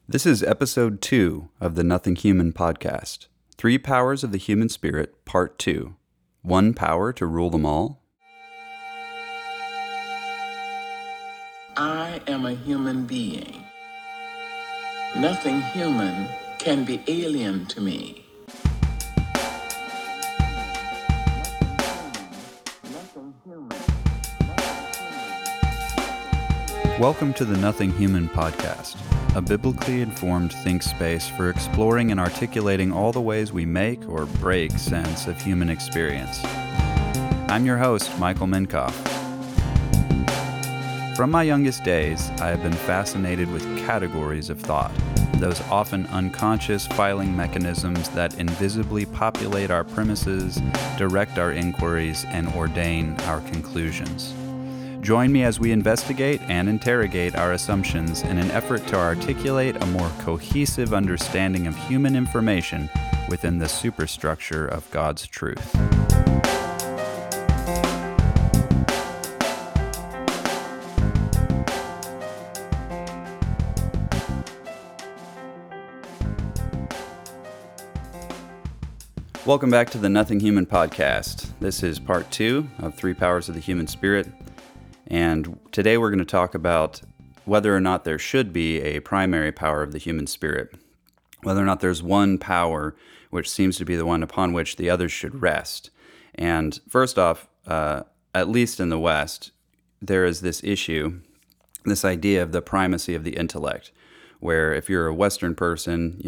This is episode 2 of the Nothing Human podcast. 3 Powers of the Human Spirit, Part 2. 1 Power to Rule Them All. I am a human being. Nothing human can be alien to me. Welcome to the Nothing Human podcast, a biblically informed think space for exploring and articulating all the ways we make or break sense of human experience. I'm your host, Michael Minkoff. From my youngest days, I have been fascinated with categories of thought, those often unconscious filing mechanisms that invisibly populate our premises, direct our inquiries, and ordain our conclusions. Join me as we investigate and interrogate our assumptions in an effort to articulate a more cohesive understanding of human information within the superstructure of God's truth. Welcome back to the Nothing Human podcast. This is part 2 of 3 Powers of the Human Spirit. And today we're going to talk about whether or not there should be a primary power of the human spirit, whether or not there's one power which seems to be the one upon which the others should rest. And first off, at least in the West, there is this issue, this idea of the primacy of the intellect, where if you're a Western person,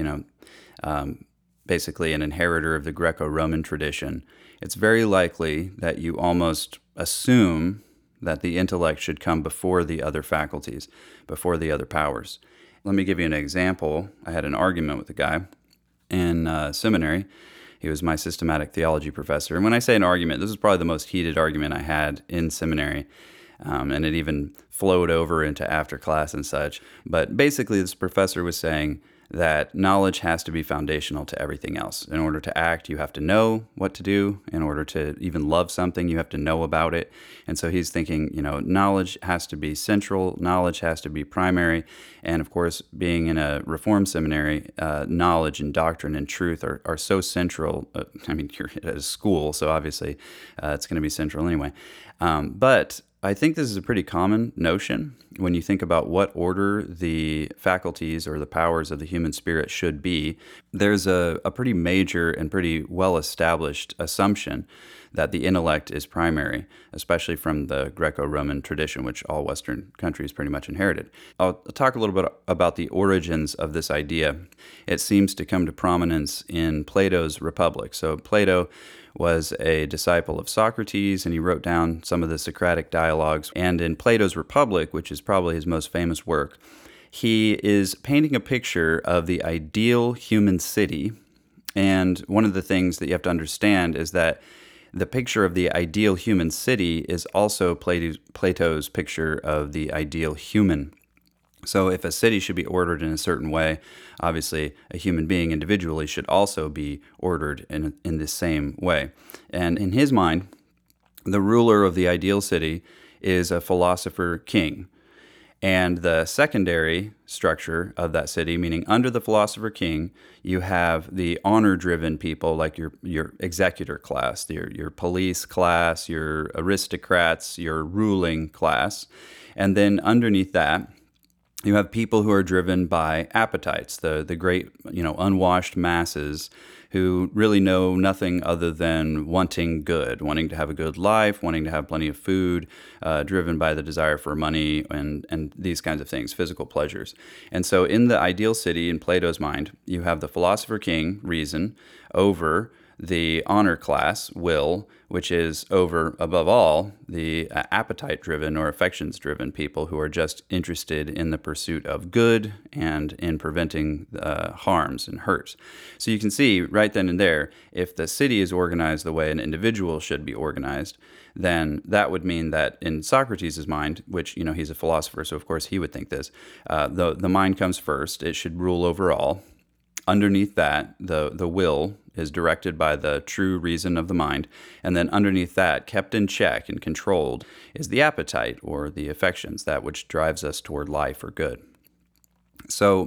basically an inheritor of the Greco-Roman tradition, it's very likely that you almost assume that the intellect should come before the other faculties, before the other powers. Let me give you an example. I had an argument with a guy in seminary. He was my systematic theology professor. And when I say an argument, this is probably the most heated argument I had in seminary. And it even flowed over into after class and such. But basically, this professor was saying that knowledge has to be foundational to everything else. In order to act, you have to know what to do. In order to even love something, you have to know about it. And so he's thinking, knowledge has to be central, knowledge has to be primary. And of course, being in a Reformed seminary, knowledge and doctrine and truth are so central. You're at a school, so obviously it's going to be central anyway. But I think this is a pretty common notion when you think about what order the faculties or the powers of the human spirit should be. There's a pretty major and pretty well-established assumption that the intellect is primary, especially from the Greco-Roman tradition, which all Western countries pretty much inherited. I'll talk a little bit about the origins of this idea. It seems to come to prominence in Plato's Republic. So Plato was a disciple of Socrates, and he wrote down some of the Socratic dialogues. And in Plato's Republic, which is probably his most famous work, he is painting a picture of the ideal human city. And one of the things that you have to understand is that the picture of the ideal human city is also Plato's picture of the ideal human. So if a city should be ordered in a certain way, obviously a human being individually should also be ordered in the same way. And in his mind, the ruler of the ideal city is a philosopher king. And the secondary structure of that city, meaning under the philosopher king, you have the honor-driven people like your executor class, your police class, your aristocrats, your ruling class. And then underneath that, you have people who are driven by appetites, the great, unwashed masses who really know nothing other than wanting good, wanting to have a good life, wanting to have plenty of food, driven by the desire for money and these kinds of things, physical pleasures. And so in the ideal city, in Plato's mind, you have the philosopher king, reason, over the honor class, will, which is over, above all, the appetite-driven or affections-driven people who are just interested in the pursuit of good and in preventing harms and hurts. So you can see right then and there, if the city is organized the way an individual should be organized, then that would mean that in Socrates' mind, which, he's a philosopher, so of course he would think this, the mind comes first, it should rule over all. Underneath that, the will is directed by the true reason of the mind. And then underneath that, kept in check and controlled, is the appetite or the affections, that which drives us toward life or good. So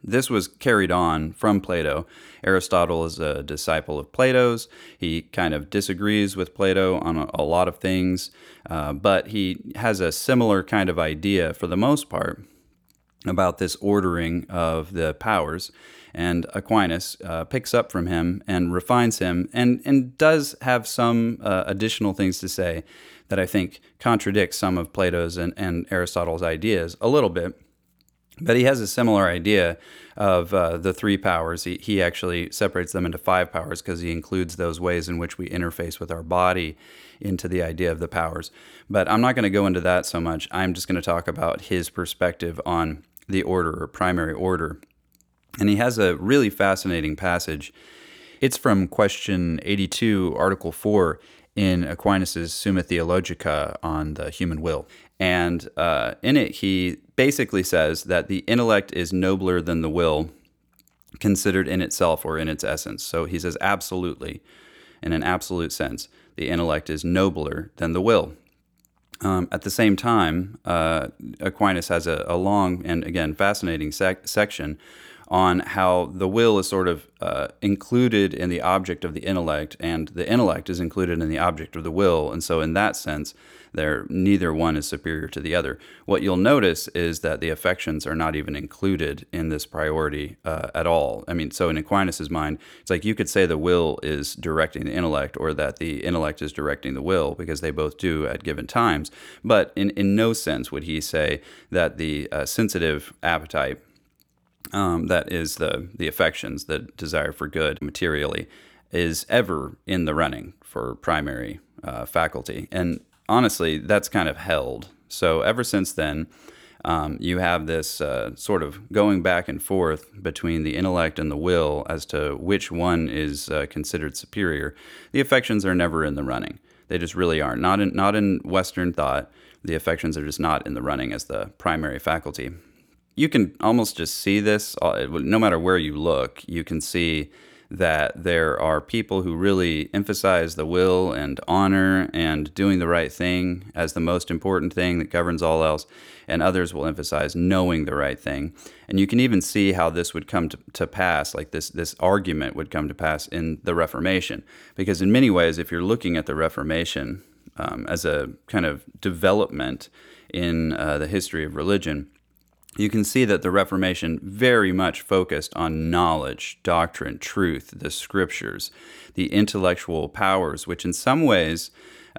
This was carried on from Plato. Aristotle is a disciple of Plato's. He kind of disagrees with Plato on a lot of things, but he has a similar kind of idea for the most part about this ordering of the powers. And Aquinas picks up from him and refines him and does have some additional things to say that I think contradict some of Plato's and Aristotle's ideas a little bit. But he has a similar idea of the three powers. He actually separates them into five powers because he includes those ways in which we interface with our body into the idea of the powers. But I'm not going to go into that so much. I'm just going to talk about his perspective on the order or primary order. And he has a really fascinating passage. It's from question 82, article 4 in Aquinas' Summa Theologica on the human will. And in it, he basically says that the intellect is nobler than the will, considered in itself or in its essence. So he says absolutely, in an absolute sense, the intellect is nobler than the will. At the same time, Aquinas has a long and, again, fascinating section on how the will is sort of included in the object of the intellect, and the intellect is included in the object of the will. And so in that sense, neither one is superior to the other. What you'll notice is that the affections are not even included in this priority at all. I mean, so in Aquinas' mind, it's like you could say the will is directing the intellect or that the intellect is directing the will, because they both do at given times. But in no sense would he say that the sensitive appetite, that is the affections, the desire for good materially, is ever in the running for primary faculty. And honestly, that's kind of held. So ever since then, you have this sort of going back and forth between the intellect and the will as to which one is considered superior. The affections are never in the running. They just really aren't. Not in Western thought. The affections are just not in the running as the primary faculty. You can almost just see this, no matter where you look, you can see that there are people who really emphasize the will and honor and doing the right thing as the most important thing that governs all else, and others will emphasize knowing the right thing. And you can even see how this would come to pass, like this argument would come to pass in the Reformation. Because in many ways, if you're looking at the Reformation as a kind of development in the history of religion, you can see that the Reformation very much focused on knowledge, doctrine, truth, the scriptures, the intellectual powers, which in some ways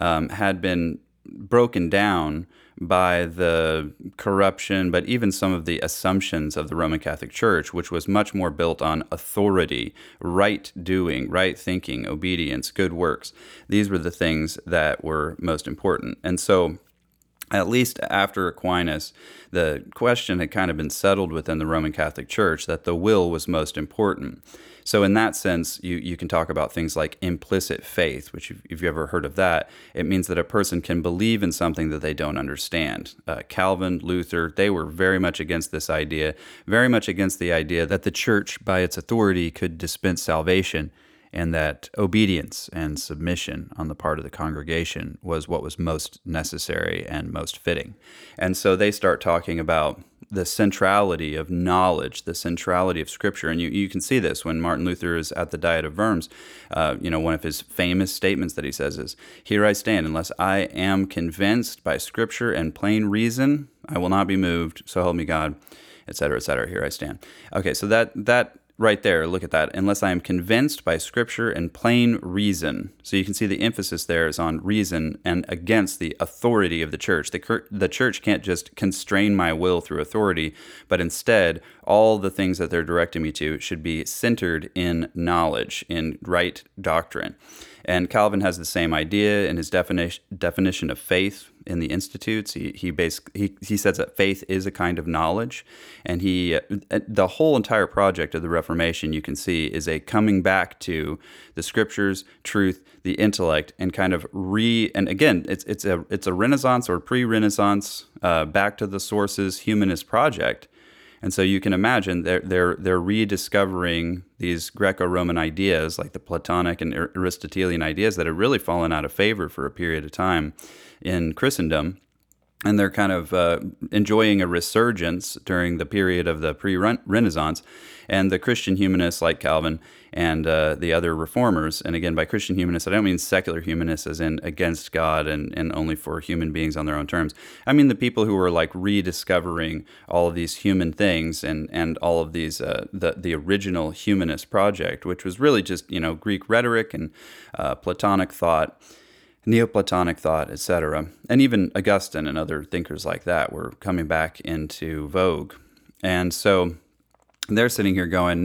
had been broken down by the corruption, but even some of the assumptions of the Roman Catholic Church, which was much more built on authority, right doing, right thinking, obedience, good works. These were the things that were most important. And so, at least after Aquinas, the question had kind of been settled within the Roman Catholic Church that the will was most important. So in that sense, you can talk about things like implicit faith, which if you ever heard of that, it means that a person can believe in something that they don't understand. Calvin, Luther, they were very much against this idea, very much against the idea that the church, by its authority, could dispense salvation, and that obedience and submission on the part of the congregation was what was most necessary and most fitting. And so they start talking about the centrality of knowledge, the centrality of Scripture. And you can see this when Martin Luther is at the Diet of Worms. One of his famous statements that he says is, "Here I stand, unless I am convinced by Scripture and plain reason, I will not be moved, so help me God," et cetera, here I stand. Okay, so that right there, look at that. Unless I am convinced by Scripture and plain reason. So you can see the emphasis there is on reason and against the authority of the church. The church can't just constrain my will through authority, but instead, all the things that they're directing me to should be centered in knowledge, in right doctrine. And Calvin has the same idea in his definition of faith in the Institutes. He says that faith is a kind of knowledge, and the whole entire project of the Reformation, you can see, is a coming back to the Scriptures, truth, the intellect, and kind of and again, it's a Renaissance or pre-Renaissance, back to the sources humanist project. And so you can imagine they're rediscovering these Greco-Roman ideas, like the Platonic and Aristotelian ideas that had really fallen out of favor for a period of time in Christendom. And they're kind of enjoying a resurgence during the period of the pre-Renaissance. And the Christian humanists like Calvin and the other reformers, and again, by Christian humanists, I don't mean secular humanists as in against God and only for human beings on their own terms. I mean the people who were like rediscovering all of these human things and all of these, the original humanist project, which was really just, Greek rhetoric and Platonic thought, Neoplatonic thought, etc. And even Augustine and other thinkers like that were coming back into vogue. And so they're sitting here going,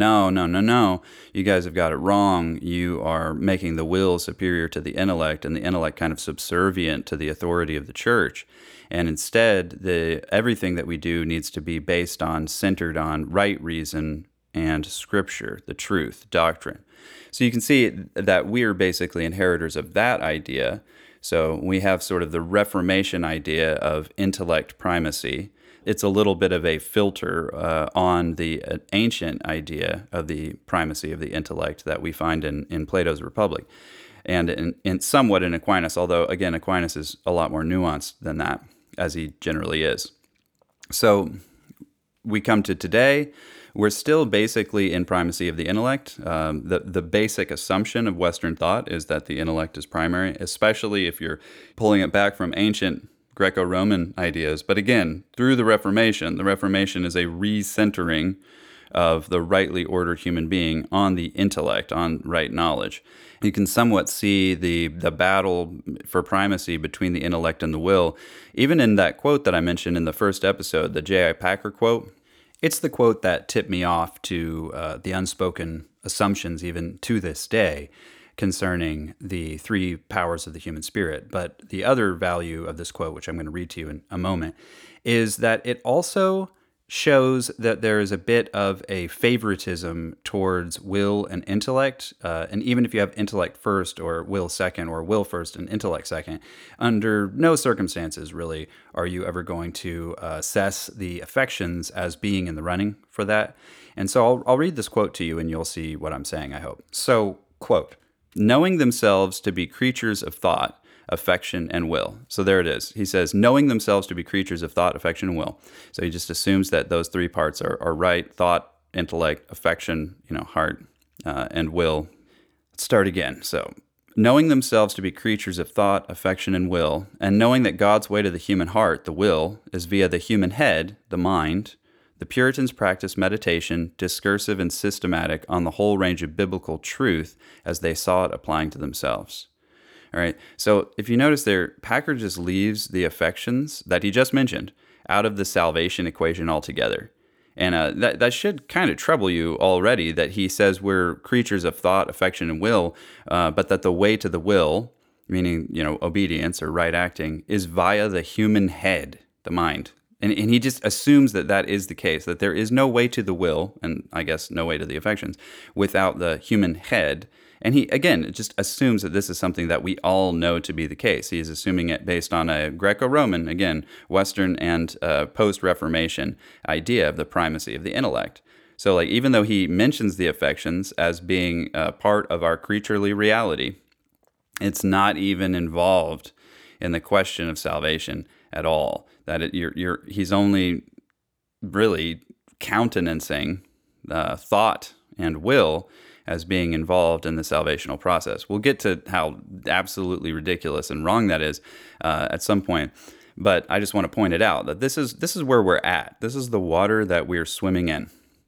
no, you guys have got it wrong. You are making the will superior to the intellect, and the intellect kind of subservient to the authority of the church. And instead, everything that we do needs to be centered on right reason and scripture, the truth, doctrine. So you can see that we're basically inheritors of that idea. So we have sort of the Reformation idea of intellect primacy. It's a little bit of a filter on the ancient idea of the primacy of the intellect that we find in Plato's Republic, and in somewhat in Aquinas, although, again, Aquinas is a lot more nuanced than that, as he generally is. So we come to today. We're still basically in primacy of the intellect. The basic assumption of Western thought is that the intellect is primary, especially if you're pulling it back from ancient Greco-Roman ideas. But again, through the Reformation is a recentering of the rightly ordered human being on the intellect, on right knowledge. You can somewhat see the battle for primacy between the intellect and the will, even in that quote that I mentioned in the first episode, the J.I. Packer quote. It's the quote that tipped me off to the unspoken assumptions even to this day concerning the three powers of the human spirit. But the other value of this quote, which I'm going to read to you in a moment, is that it also shows that there is a bit of a favoritism towards will and intellect. And even if you have intellect first or will second, or will first and intellect second, under no circumstances really are you ever going to assess the affections as being in the running for that. And so I'll read this quote to you and you'll see what I'm saying, I hope. So, quote, "Knowing themselves to be creatures of thought, affection, and will." So there it is. He says, knowing themselves to be creatures of thought, affection, and will. So he just assumes that those three parts are right: thought, intellect, affection, heart, and will. Let's start again. So, knowing themselves to be creatures of thought, affection, and will, and knowing that God's way to the human heart, the will, is via the human head, the mind, the Puritans practiced meditation, discursive and systematic, on the whole range of biblical truth as they saw it applying to themselves. All right, so if you notice there, Packer just leaves the affections that he just mentioned out of the salvation equation altogether. And that should kind of trouble you already, that he says we're creatures of thought, affection, and will, but that the way to the will, meaning, obedience or right acting, is via the human head, the mind. And he just assumes that is the case, that there is no way to the will, and I guess no way to the affections, without the human head. And he, again, just assumes that this is something that we all know to be the case. He is assuming it based on a Greco-Roman, again, Western and post-Reformation idea of the primacy of the intellect. So, even though he mentions the affections as being part of our creaturely reality, it's not even involved in the question of salvation at all. That he's only really countenancing thought and will as being involved in the salvational process. We'll get to how absolutely ridiculous and wrong that is at some point, but I just want to point it out that this is where we're at. This is the water that we're swimming in.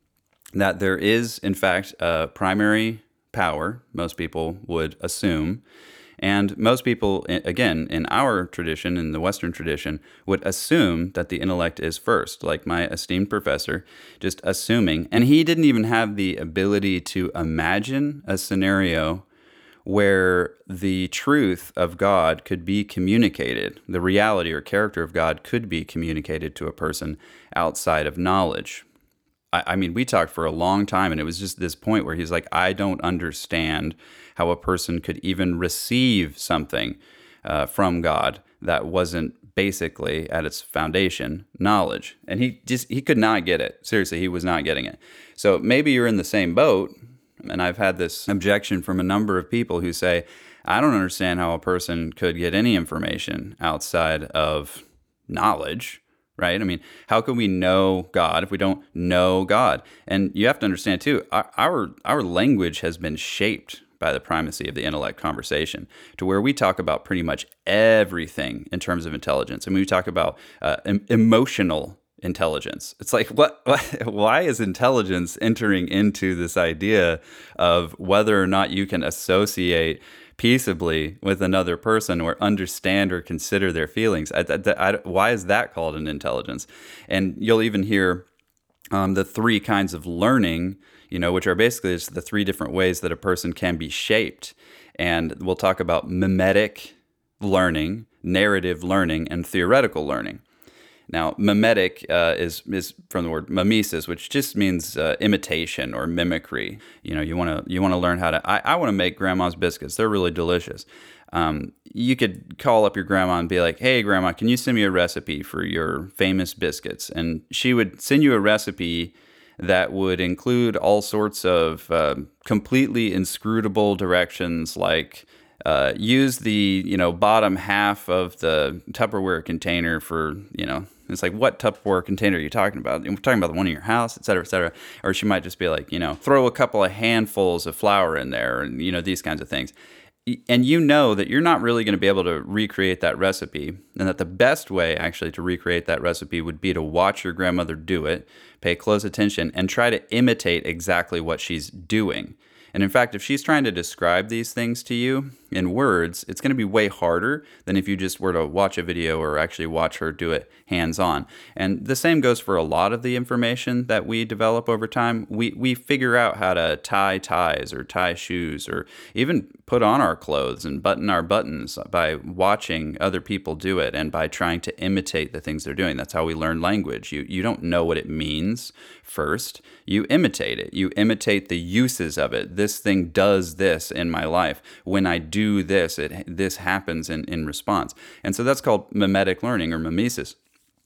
That there is, in fact, a primary power, most people would assume, and most people, again, in our tradition, in the Western tradition, would assume that the intellect is first, like my esteemed professor, just assuming. And he didn't even have the ability to imagine a scenario where the truth of God could be communicated, the reality or character of God could be communicated to a person outside of knowledge. I mean, we talked for a long time, and it was just this point where he's like, I don't understand how a person could even receive something from God that wasn't basically, at its foundation, knowledge. And he could not get it. Seriously, he was not getting it. So maybe you're in the same boat, and I've had this objection from a number of people who say, I don't understand how a person could get any information outside of knowledge, right? I mean, how can we know God if we don't know God? And you have to understand too, our language has been shaped by the primacy of the intellect conversation, to where we talk about pretty much everything in terms of intelligence. I mean, we talk about emotional intelligence. It's like, why is intelligence entering into this idea of whether or not you can associate peaceably with another person or understand or consider their feelings? Why is that called an intelligence? And you'll even hear the three kinds of learning, which are basically just the three different ways that a person can be shaped. And we'll talk about mimetic learning, narrative learning, and theoretical learning. Now, mimetic is from the word mimesis, which just means imitation or mimicry. You want to learn how to. I want to make grandma's biscuits. They're really delicious. You could call up your grandma and be like, "Hey, grandma, can you send me a recipe for your famous biscuits?" And she would send you a recipe that would include all sorts of completely inscrutable directions, like use the bottom half of the Tupperware container for It's like, what Tupperware container are you talking about? We're talking about the one in your house, et cetera, et cetera. Or she might just be like, throw a couple of handfuls of flour in there, and these kinds of things. And that you're not really going to be able to recreate that recipe, and that the best way actually to recreate that recipe would be to watch your grandmother do it, pay close attention, and try to imitate exactly what she's doing. And in fact, if she's trying to describe these things to you in words, it's going to be way harder than if you just were to watch a video or actually watch her do it hands-on. And the same goes for a lot of the information that we develop over time. We figure out how to tie ties or tie shoes or even put on our clothes and button our buttons by watching other people do it and by trying to imitate the things they're doing. That's how we learn language. You don't know what it means first. You imitate it. You imitate the uses of it. This thing does this in my life. When I do this, this happens in response. And so that's called mimetic learning or mimesis.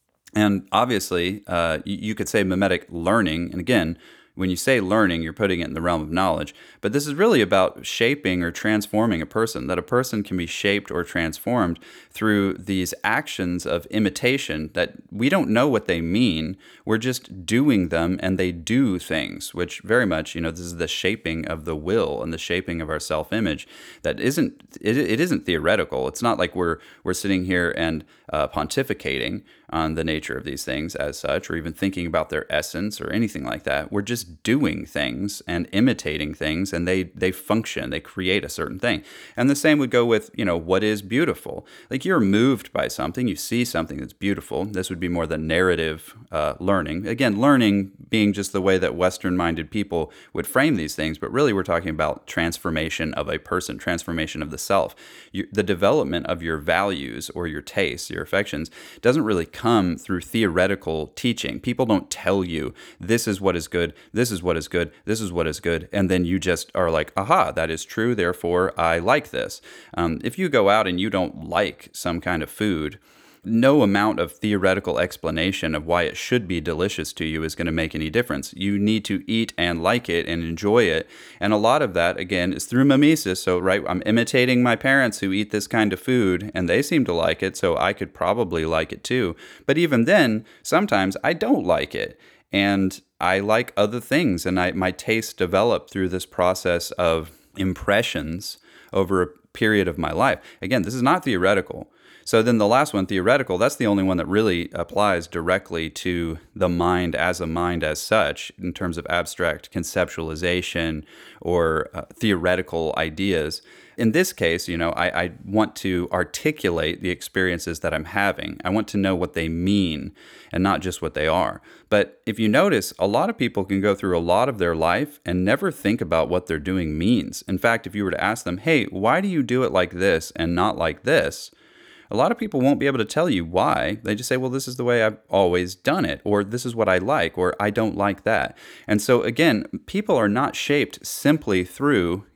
And obviously, you could say mimetic learning. And again, when you say learning, you're putting it in the realm of knowledge. But this is really about shaping or transforming a person, that a person can be shaped or transformed through these actions of imitation that we don't know what they mean. We're just doing them, and they do things, which very much, this is the shaping of the will and the shaping of our self-image that it isn't theoretical. It's not like we're sitting here and pontificating on the nature of these things as such, or even thinking about their essence or anything like that. We're just doing things and imitating things, and they function, they create a certain thing. And the same would go with, what is beautiful. Like, you're moved by something, you see something that's beautiful. This would be more the narrative learning. Again, learning being just the way that Western-minded people would frame these things, but really we're talking about transformation of a person, transformation of the self. The development of your values or your tastes, your affections, doesn't really come through theoretical teaching. People don't tell you, this is what is good, this is what is good, this is what is good, and then you just are like, aha, that is true, therefore I like this. If you go out and you don't like some kind of food, no amount of theoretical explanation of why it should be delicious to you is going to make any difference. You need to eat and like it and enjoy it. And a lot of that, again, is through mimesis. So, right, I'm imitating my parents who eat this kind of food, and they seem to like it, so I could probably like it too. But even then, sometimes I don't like it. And I like other things, and my tastes develop through this process of impressions over a period of my life. Again, this is not theoretical. So then the last one, theoretical, that's the only one that really applies directly to the mind as such in terms of abstract conceptualization or theoretical ideas. In this case, I want to articulate the experiences that I'm having. I want to know what they mean and not just what they are. But if you notice, a lot of people can go through a lot of their life and never think about what they're doing means. In fact, if you were to ask them, hey, why do you do it like this and not like this? A lot of people won't be able to tell you why. They just say, well, this is the way I've always done it, or this is what I like, or I don't like that. And so again, people are not shaped simply through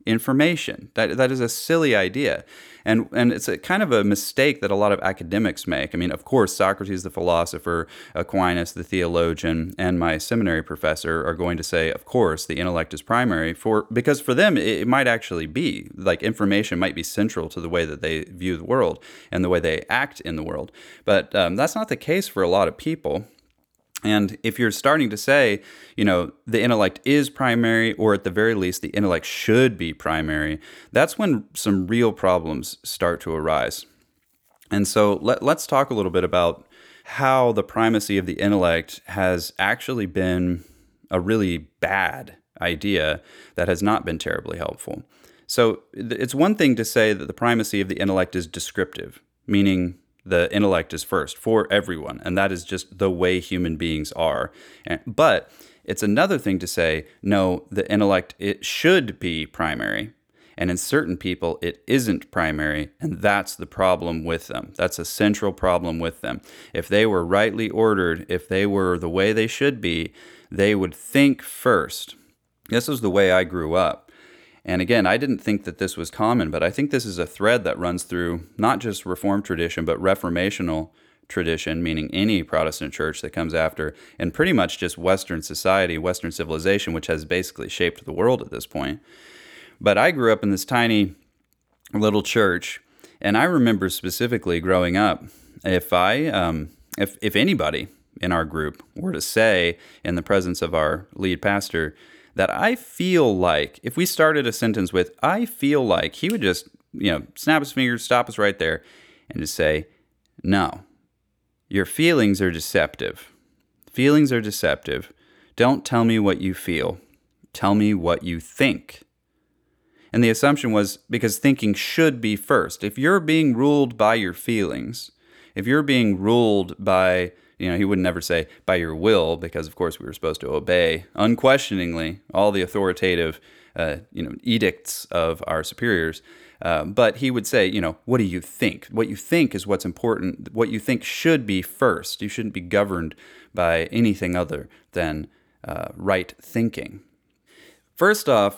information. That is a silly idea. And it's a kind of a mistake that a lot of academics make. I mean, of course, Socrates the philosopher, Aquinas the theologian, and my seminary professor are going to say, of course, the intellect is primary, because for them, it might actually be. Like, information might be central to the way that they view the world and the way they act in the world. But that's not the case for a lot of people. And if you're starting to say, the intellect is primary, or at the very least, the intellect should be primary, that's when some real problems start to arise. And so let's talk a little bit about how the primacy of the intellect has actually been a really bad idea that has not been terribly helpful. So it's one thing to say that the primacy of the intellect is descriptive, meaning the intellect is first for everyone, and that is just the way human beings are. But it's another thing to say, no, the intellect, it should be primary, and in certain people, it isn't primary, and that's the problem with them. That's a central problem with them. If they were rightly ordered, if they were the way they should be, they would think first. This was the way I grew up. And again, I didn't think that this was common, but I think this is a thread that runs through not just Reformed tradition, but Reformational tradition, meaning any Protestant church that comes after, and pretty much just Western society, Western civilization, which has basically shaped the world at this point. But I grew up in this tiny little church, and I remember specifically growing up, if anybody in our group were to say in the presence of our lead pastor, that I feel like, if we started a sentence with, I feel like, he would just, snap his fingers, stop us right there, and just say, no, your feelings are deceptive. Feelings are deceptive. Don't tell me what you feel. Tell me what you think. And the assumption was, because thinking should be first. If you're being ruled by your feelings, if you're being ruled by, he would never say by your will, because of course we were supposed to obey unquestioningly all the authoritative, edicts of our superiors. But he would say, what do you think? What you think is what's important. What you think should be first. You shouldn't be governed by anything other than right thinking. First off,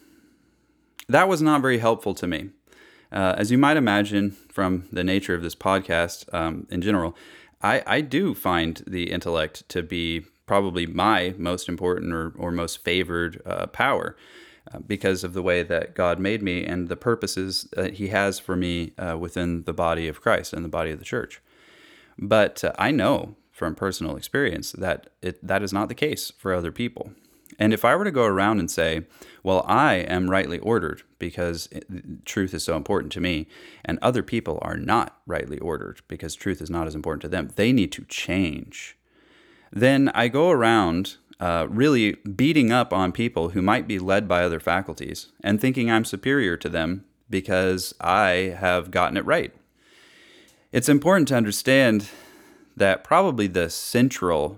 that was not very helpful to me. As you might imagine from the nature of this podcast in general, I do find the intellect to be probably my most important or most favored power because of the way that God made me and the purposes that he has for me within the body of Christ and the body of the church. But I know from personal experience that that is not the case for other people. And if I were to go around and say, well, I am rightly ordered because truth is so important to me, and other people are not rightly ordered because truth is not as important to them, they need to change. Then I go around really beating up on people who might be led by other faculties and thinking I'm superior to them because I have gotten it right. It's important to understand that probably the central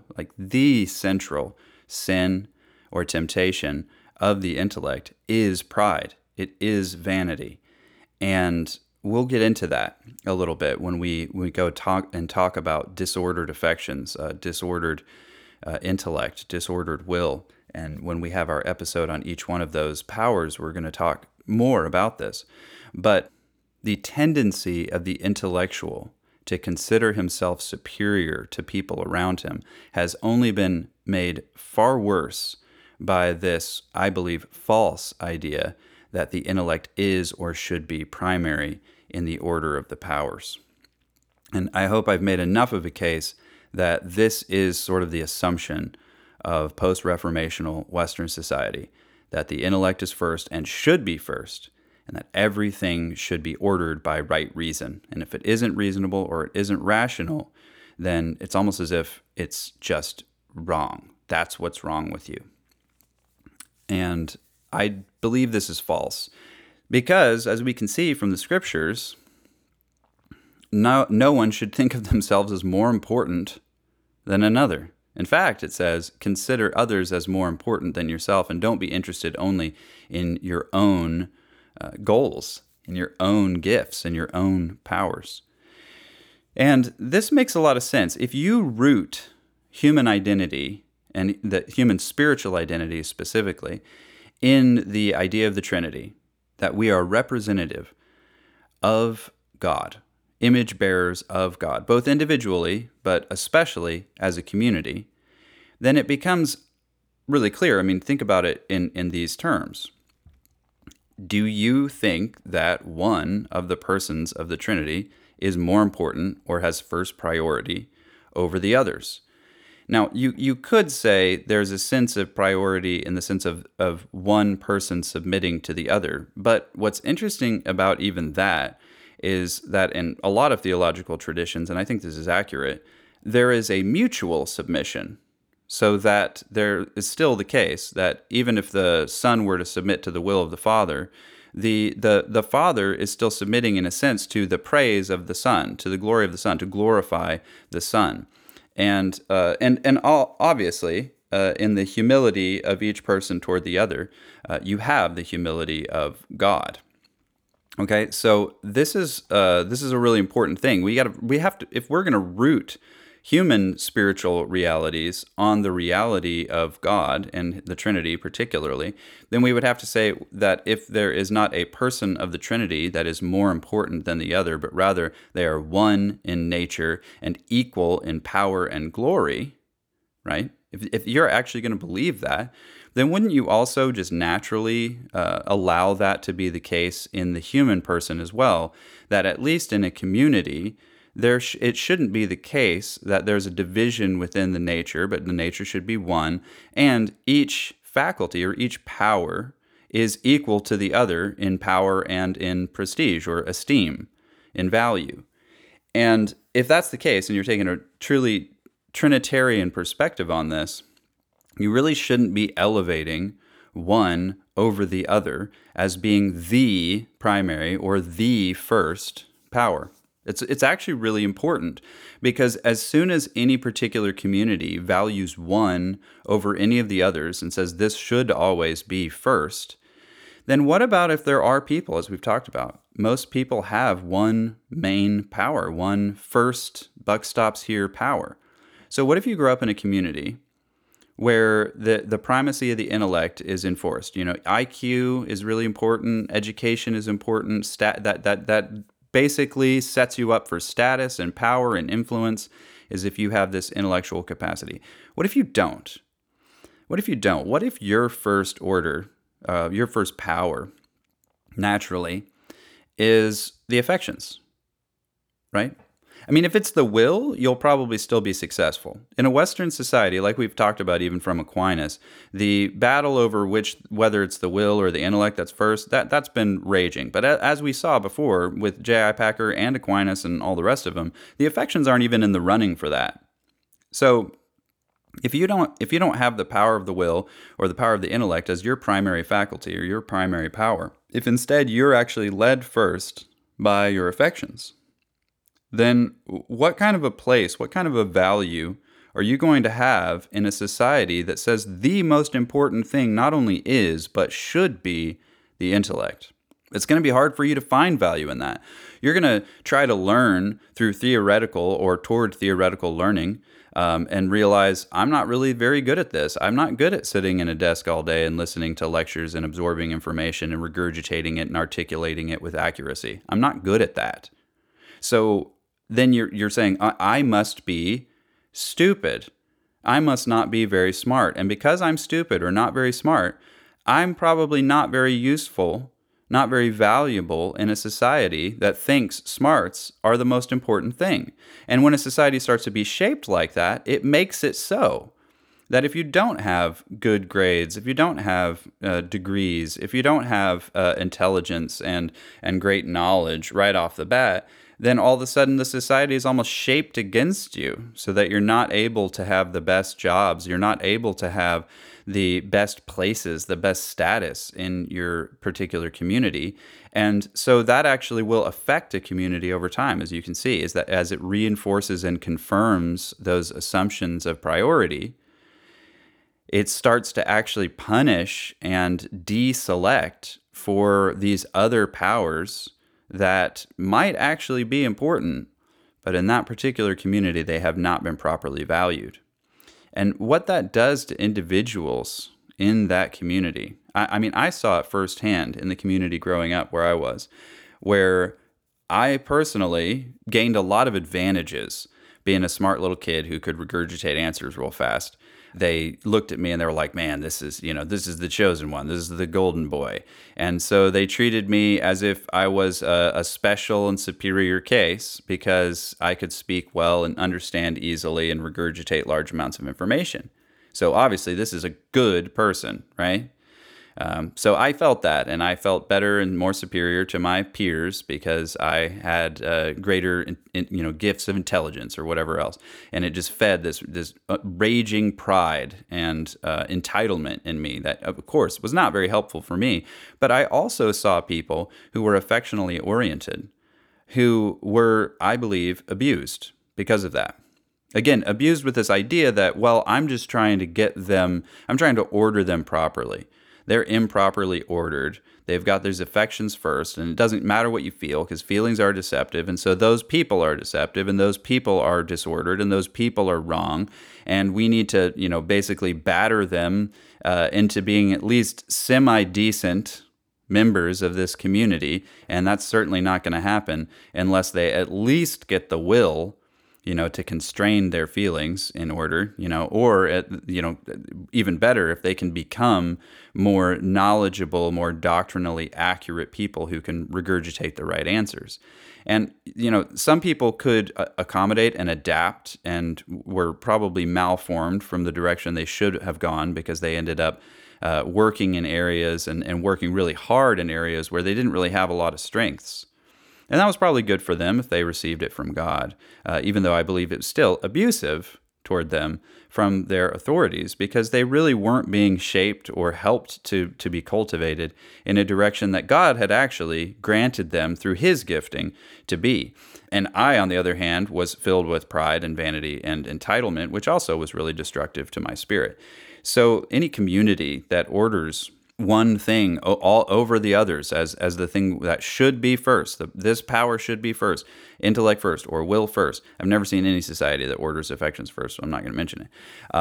sin or temptation of the intellect is pride. It is vanity. And we'll get into that a little bit when we go talk about disordered affections, disordered intellect, disordered will. And when we have our episode on each one of those powers, we're going to talk more about this. But the tendency of the intellectual to consider himself superior to people around him has only been made far worse by this, I believe, false idea that the intellect is or should be primary in the order of the powers. And I hope I've made enough of a case that this is sort of the assumption of post-Reformational Western society, that the intellect is first and should be first, and that everything should be ordered by right reason. And if it isn't reasonable or it isn't rational, then it's almost as if it's just wrong. That's what's wrong with you. And I believe this is false because, as we can see from the scriptures, no one should think of themselves as more important than another. In fact, it says, consider others as more important than yourself and don't be interested only in your own goals, in your own gifts, in your own powers. And this makes a lot of sense. If you root human identity, and the human spiritual identity specifically, in the idea of the Trinity, that we are representative of God, image bearers of God, both individually, but especially as a community, then it becomes really clear. I mean, think about it in these terms. Do you think that one of the persons of the Trinity is more important or has first priority over the others? Now, you could say there's a sense of priority in the sense of one person submitting to the other. But what's interesting about even that is that in a lot of theological traditions, and I think this is accurate, there is a mutual submission. So that there is still the case that even if the Son were to submit to the will of the Father, the Father is still submitting in a sense to the praise of the Son, to the glory of the Son, to glorify the Son. And obviously, in the humility of each person toward the other, you have the humility of God. Okay, so this is a really important thing. We have to, if we're going to root human spiritual realities on the reality of God and the Trinity particularly, then we would have to say that if there is not a person of the Trinity that is more important than the other, but rather they are one in nature and equal in power and glory, right? If you're actually going to believe that, then wouldn't you also just naturally allow that to be the case in the human person as well, that at least in a community, it shouldn't be the case that there's a division within the nature, but the nature should be one, and each faculty or each power is equal to the other in power and in prestige or esteem, in value. And if that's the case, and you're taking a truly Trinitarian perspective on this, you really shouldn't be elevating one over the other as being the primary or the first power. It's actually really important because as soon as any particular community values one over any of the others and says this should always be first, then what about if there are people, as we've talked about? Most people have one main power, one first buck stops here power. So what if you grow up in a community where the primacy of the intellect is enforced? You know, IQ is really important, education is important, that basically sets you up for status and power and influence is if you have this intellectual capacity. What if you don't? What if you don't? What if your first order, your first power, naturally, is the affections, right? I mean, if it's the will, you'll probably still be successful. In a Western society, like we've talked about even from Aquinas, the battle over whether it's the will or the intellect that's first, that's been raging. But as we saw before with J.I. Packer and Aquinas and all the rest of them, the affections aren't even in the running for that. So if you don't have the power of the will or the power of the intellect as your primary faculty or your primary power, if instead you're actually led first by your affections, then what kind of a place, what kind of a value are you going to have in a society that says the most important thing not only is, but should be the intellect? It's going to be hard for you to find value in that. You're going to try to learn through theoretical or toward theoretical learning and realize, I'm not really very good at this. I'm not good at sitting in a desk all day and listening to lectures and absorbing information and regurgitating it and articulating it with accuracy. I'm not good at that. So then you're saying, I must be stupid. I must not be very smart. And because I'm stupid or not very smart, I'm probably not very useful, not very valuable in a society that thinks smarts are the most important thing. And when a society starts to be shaped like that, it makes it so that if you don't have good grades, if you don't have degrees, if you don't have intelligence and great knowledge right off the bat, then all of a sudden the society is almost shaped against you so that you're not able to have the best jobs, you're not able to have the best places, the best status in your particular community. And so that actually will affect a community over time, as you can see, is that as it reinforces and confirms those assumptions of priority, it starts to actually punish and deselect for these other powers that might actually be important, but in that particular community, they have not been properly valued. And what that does to individuals in that community. I mean, I saw it firsthand in the community growing up where I was, where I personally gained a lot of advantages being a smart little kid who could regurgitate answers real fast. They looked at me and they were like, man, this is the chosen one. This is the golden boy. And so they treated me as if I was a special and superior case because I could speak well and understand easily and regurgitate large amounts of information. So obviously this is a good person, right? So I felt that, and I felt better and more superior to my peers because I had greater, gifts of intelligence or whatever else, and it just fed this raging pride and entitlement in me that, of course, was not very helpful for me. But I also saw people who were affectionately oriented, who were, I believe, abused because of that. Again, abused with this idea that, well, I'm trying to order them properly. They're improperly ordered. They've got these affections first, and it doesn't matter what you feel because feelings are deceptive. And so those people are deceptive, and those people are disordered, and those people are wrong. And we need to, basically batter them into being at least semi-decent members of this community. And that's certainly not going to happen unless they at least get the will to constrain their feelings in order, or, even better, if they can become more knowledgeable, more doctrinally accurate people who can regurgitate the right answers. And, some people could accommodate and adapt and were probably malformed from the direction they should have gone because they ended up working in areas and working really hard in areas where they didn't really have a lot of strengths. And that was probably good for them if they received it from God, even though I believe it was still abusive toward them from their authorities because they really weren't being shaped or helped to be cultivated in a direction that God had actually granted them through His gifting to be. And I, on the other hand, was filled with pride and vanity and entitlement, which also was really destructive to my spirit. So any community that orders one thing all over the others as the thing that should be first. This power should be first, intellect first, or will first. I've never seen any society that orders affections first, so I'm not going to mention it.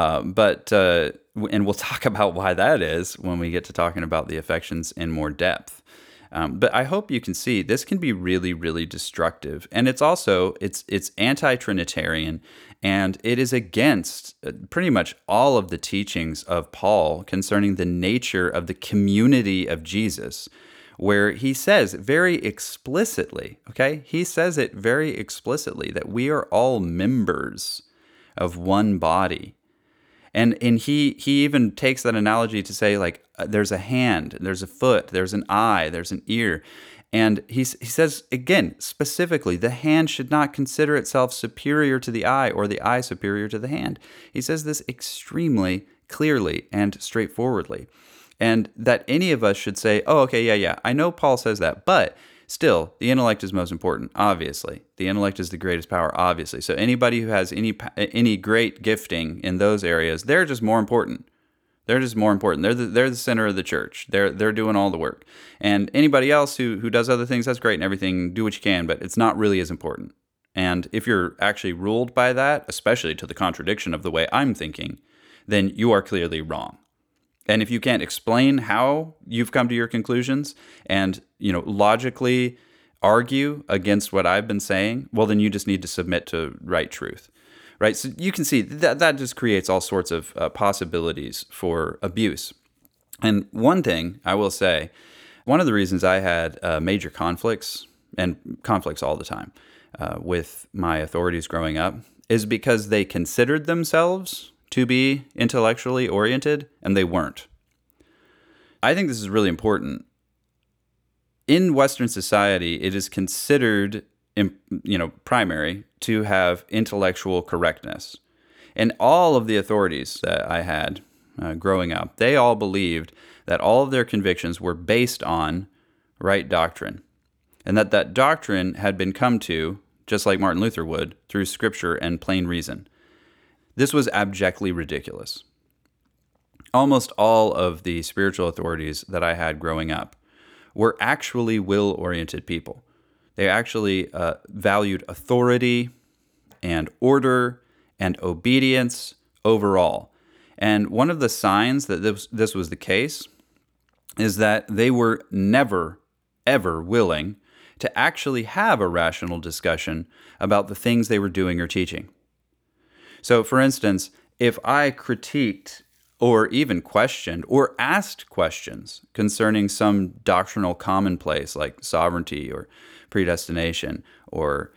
And we'll talk about why that is when we get to talking about the affections in more depth. But I hope you can see this can be really, really destructive. And it's also, it's anti-Trinitarian, and it is against pretty much all of the teachings of Paul concerning the nature of the community of Jesus, where he says very explicitly, okay? He says it very explicitly that we are all members of one body. And he even takes that analogy to say, like, there's a hand, there's a foot, there's an eye, there's an ear. And he says, again, specifically, the hand should not consider itself superior to the eye or the eye superior to the hand. He says this extremely clearly and straightforwardly. And that any of us should say, oh, okay, yeah, I know Paul says that, but still, the intellect is most important, obviously. The intellect is the greatest power, obviously. So anybody who has any great gifting in those areas, they're just more important. They're just more important. They're the center of the church. They're doing all the work. And anybody else who does other things, that's great and everything. Do what you can, but it's not really as important. And if you're actually ruled by that, especially to the contradiction of the way I'm thinking, then you are clearly wrong. And if you can't explain how you've come to your conclusions and, logically argue against what I've been saying, well, then you just need to submit to right truth, right? So you can see that just creates all sorts of possibilities for abuse. And one thing I will say, one of the reasons I had major conflicts, and conflicts all the time, with my authorities growing up, is because they considered themselves to be intellectually oriented, and they weren't. I think this is really important. In Western society, it is considered, primary to have intellectual correctness. And all of the authorities that I had growing up, they all believed that all of their convictions were based on right doctrine, and that doctrine had been come to, just like Martin Luther would, through Scripture and plain reason. This was abjectly ridiculous. Almost all of the spiritual authorities that I had growing up were actually will-oriented people. They actually valued authority and order and obedience overall. And one of the signs that this was the case is that they were never, ever willing to actually have a rational discussion about the things they were doing or teaching. So, for instance, if I critiqued or even questioned or asked questions concerning some doctrinal commonplace like sovereignty or predestination or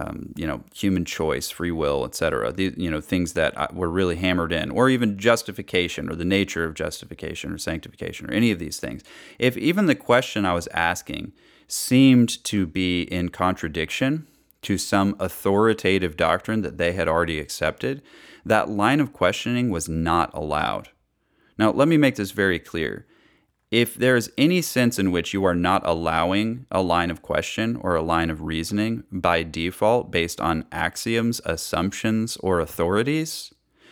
human choice, free will, etc. Things that were really hammered in, or even justification or the nature of justification or sanctification or any of these things. If even the question I was asking seemed to be in contradiction to some authoritative doctrine that they had already accepted, that line of questioning was not allowed. Now, let me make this very clear. If there is any sense in which you are not allowing a line of question or a line of reasoning by default based on axioms, assumptions, or authorities,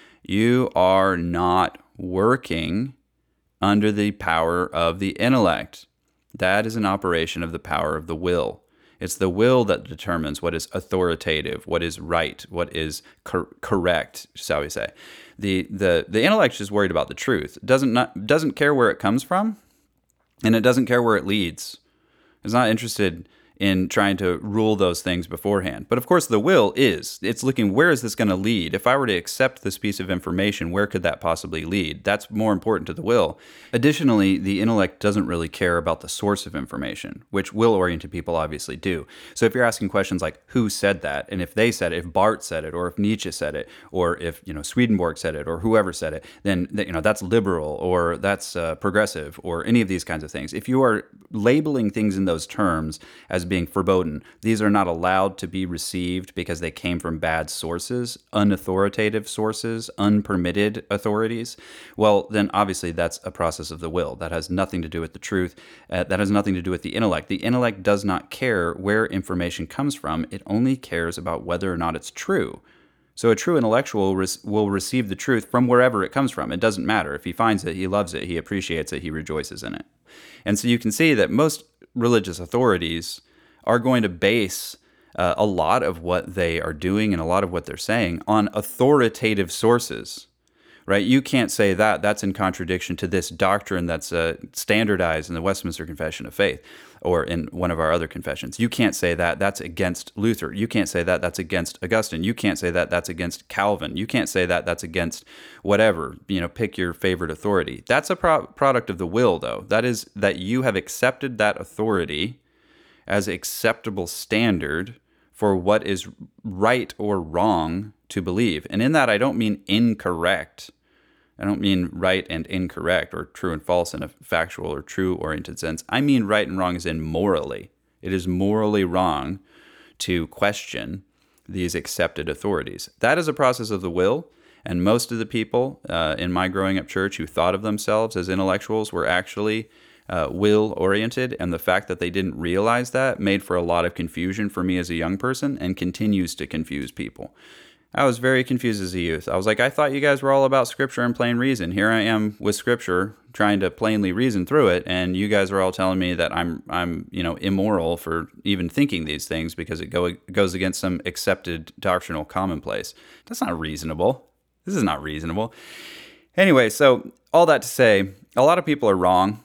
you are not working under the power of the intellect. That is an operation of the power of the will. It's the will that determines what is authoritative, what is right, what is correct, shall we say. The intellect is worried about the truth. It doesn't care where it comes from, and it doesn't care where it leads. It's not interested in trying to rule those things beforehand. But of course, the will is. It's looking, where is this going to lead? If I were to accept this piece of information, where could that possibly lead? That's more important to the will. Additionally, the intellect doesn't really care about the source of information, which will-oriented people obviously do. So if you're asking questions like, who said that? And if they said it, if Barth said it, or if Nietzsche said it, or if Swedenborg said it, or whoever said it, then that's liberal, or that's progressive, or any of these kinds of things. If you are labeling things in those terms as being verboten, these are not allowed to be received because they came from bad sources, unauthoritative sources, unpermitted authorities, well, then obviously that's a process of the will. That has nothing to do with the truth. That has nothing to do with the intellect. The intellect does not care where information comes from. It only cares about whether or not it's true. So a true intellectual will receive the truth from wherever it comes from. It doesn't matter. If he finds it, he loves it, he appreciates it, he rejoices in it. And so you can see that most religious authorities are going to base a lot of what they are doing and a lot of what they're saying on authoritative sources, right? You can't say that. That's in contradiction to this doctrine that's standardized in the Westminster Confession of Faith or in one of our other confessions. You can't say that. That's against Luther. You can't say that. That's against Augustine. You can't say that. That's against Calvin. You can't say that. That's against whatever. Pick your favorite authority. That's a product of the will, though. That is that you have accepted that authority as acceptable standard for what is right or wrong to believe. And in that, I don't mean incorrect. I don't mean right and incorrect or true and false in a factual or true-oriented sense. I mean right and wrong as in morally. It is morally wrong to question these accepted authorities. That is a process of the will, and most of the people in my growing up church who thought of themselves as intellectuals were actually will-oriented, and the fact that they didn't realize that made for a lot of confusion for me as a young person and continues to confuse people. I was very confused as a youth. I was like, I thought you guys were all about Scripture and plain reason. Here I am with Scripture trying to plainly reason through it, and you guys are all telling me that I'm immoral for even thinking these things because it goes against some accepted doctrinal commonplace. That's not reasonable. This is not reasonable. Anyway, so all that to say, a lot of people are wrong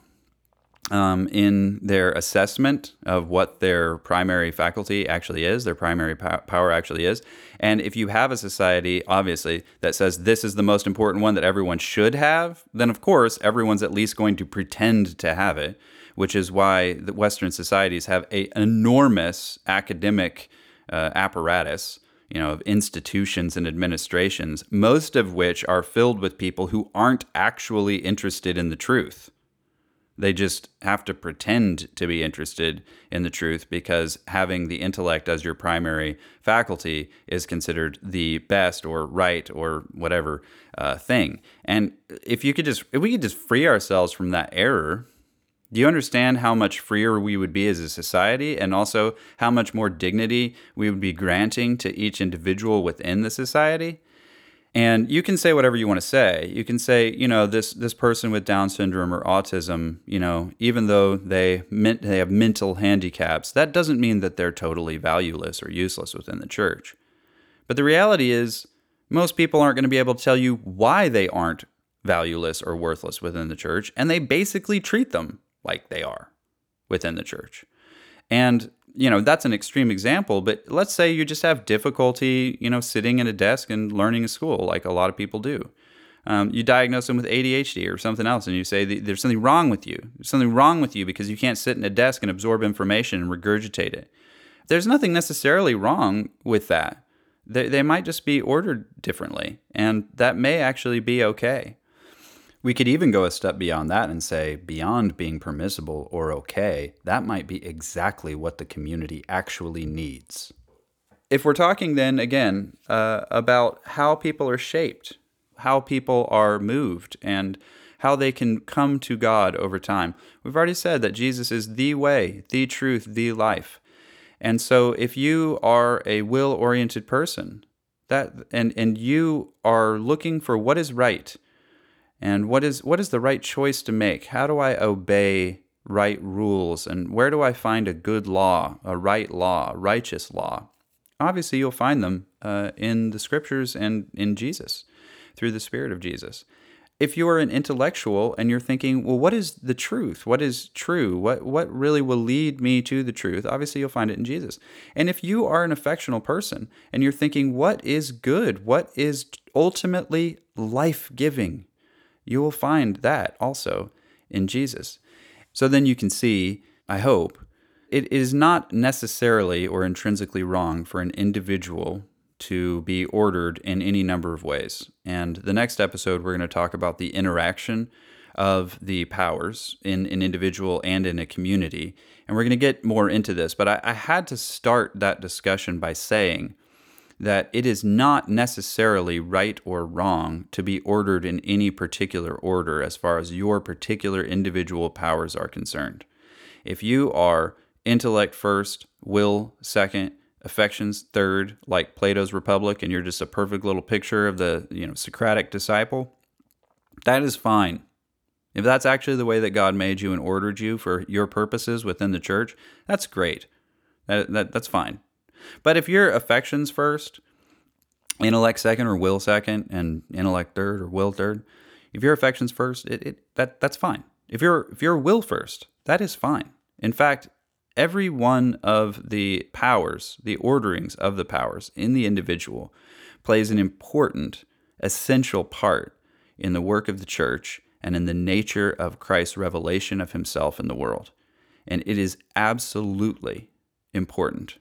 in their assessment of what their primary faculty actually is, their primary power actually is. And if you have a society, obviously, that says this is the most important one that everyone should have, then of course, everyone's at least going to pretend to have it, which is why the Western societies have an enormous academic apparatus, of institutions and administrations, most of which are filled with people who aren't actually interested in the truth. They just have to pretend to be interested in the truth because having the intellect as your primary faculty is considered the best or right or whatever thing. And if we could just free ourselves from that error, do you understand how much freer we would be as a society, and also how much more dignity we would be granting to each individual within the society? And you can say whatever you want to say. You can say, this person with Down syndrome or autism, even though they have mental handicaps, that doesn't mean that they're totally valueless or useless within the church. But the reality is, most people aren't going to be able to tell you why they aren't valueless or worthless within the church, and they basically treat them like they are within the church. And, that's an extreme example, but let's say you just have difficulty, sitting at a desk and learning at school like a lot of people do. You diagnose them with ADHD or something else, and you say, there's something wrong with you. There's something wrong with you because you can't sit in a desk and absorb information and regurgitate it. There's nothing necessarily wrong with that. They might just be ordered differently, and that may actually be okay. We could even go a step beyond that and say, beyond being permissible or okay, that might be exactly what the community actually needs. If we're talking then, again, about how people are shaped, how people are moved, and how they can come to God over time, we've already said that Jesus is the way, the truth, the life. And so if you are a will-oriented person, and you are looking for what is right, and what is the right choice to make? How do I obey right rules? And where do I find a good law, a right law, a righteous law? Obviously, you'll find them in the Scriptures and in Jesus, through the Spirit of Jesus. If you are an intellectual and you're thinking, well, what is the truth? What is true? What really will lead me to the truth? Obviously, you'll find it in Jesus. And if you are an affectional person and you're thinking, what is good? What is ultimately life-giving? You will find that also in Jesus. So then you can see, I hope, it is not necessarily or intrinsically wrong for an individual to be ordered in any number of ways. And the next episode, we're going to talk about the interaction of the powers in an individual and in a community. And we're going to get more into this, but I had to start that discussion by saying that it is not necessarily right or wrong to be ordered in any particular order as far as your particular individual powers are concerned. If you are intellect first, will second, affections third, like Plato's Republic, and you're just a perfect little picture of the Socratic disciple, that is fine. If that's actually the way that God made you and ordered you for your purposes within the church, that's great. That's fine. But if you're affections first, intellect second, or will second, and intellect third or will third, if your affections first, that's fine. If you're will first, that is fine. In fact, every one of the powers, the orderings of the powers in the individual, plays an important, essential part in the work of the church and in the nature of Christ's revelation of himself in the world. And it is absolutely important.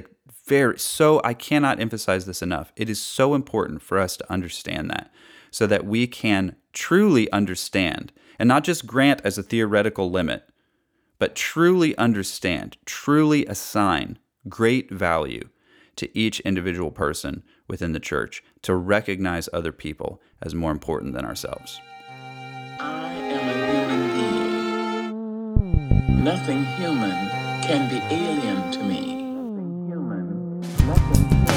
I cannot emphasize this enough. It is so important for us to understand that, so that we can truly understand, and not just grant as a theoretical limit, but truly understand, truly assign great value to each individual person within the church, to recognize other people as more important than ourselves. I am a human being. Nothing human can be alien to me. Nothing human.